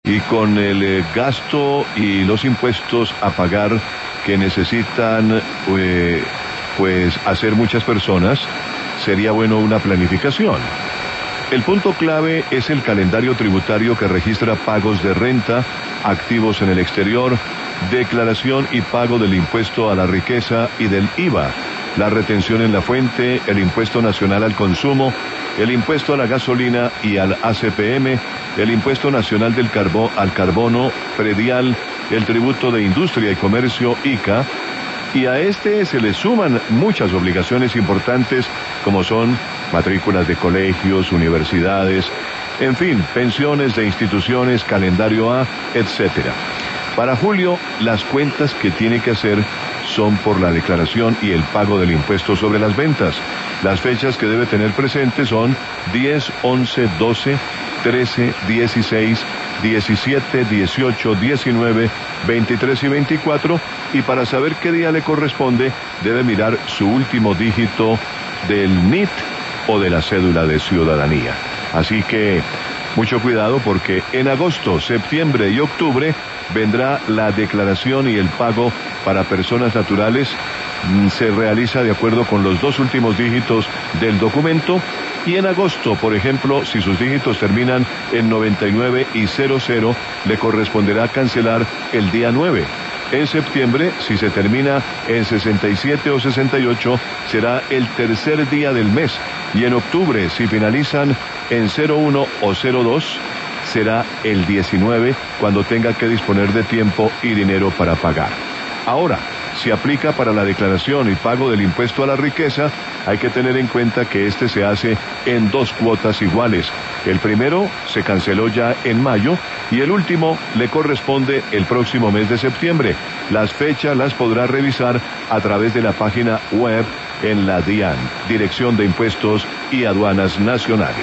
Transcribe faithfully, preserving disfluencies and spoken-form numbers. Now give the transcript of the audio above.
y con el eh, gasto y los impuestos a pagar que necesitan eh, pues hacer muchas personas, sería bueno una planificación. El punto clave es el calendario tributario que registra pagos de renta, activos en el exterior, declaración y pago del impuesto a la riqueza y del I V A, la retención en la fuente, el impuesto nacional al consumo, el impuesto a la gasolina y al A C P M, el impuesto nacional del carbo, al carbono, predial, el tributo de industria y comercio, I C A, y a este se le suman muchas obligaciones importantes como son matrículas de colegios, universidades, en fin, pensiones de instituciones, calendario A, etcétera. Para julio, las cuentas que tiene que hacer son por la declaración y el pago del impuesto sobre las ventas. Las fechas que debe tener presentes son diez, once, doce, trece, dieciséis, diecisiete, dieciocho, diecinueve, veintitrés y veinticuatro, y para saber qué día le corresponde, debe mirar su último dígito del N I T o de la cédula de ciudadanía. Así que mucho cuidado porque en agosto, septiembre y octubre vendrá la declaración y el pago para personas naturales. Se realiza de acuerdo con los dos últimos dígitos del documento, y en agosto, por ejemplo, si sus dígitos terminan en noventa y nueve y cero cero, le corresponderá cancelar el día nueve. En septiembre, si se termina en sesenta y siete o sesenta y ocho, será el tercer día del mes, y en octubre, si finalizan en cero uno o cero dos, será el diecinueve, cuando tenga que disponer de tiempo y dinero para pagar. Ahora, si aplica para la declaración y pago del impuesto a la riqueza, hay que tener en cuenta que este se hace en dos cuotas iguales. El primero se canceló ya en mayo y el último le corresponde el próximo mes de septiembre. Las fechas las podrá revisar a través de la página web en la DIAN, Dirección de Impuestos y Aduanas Nacionales.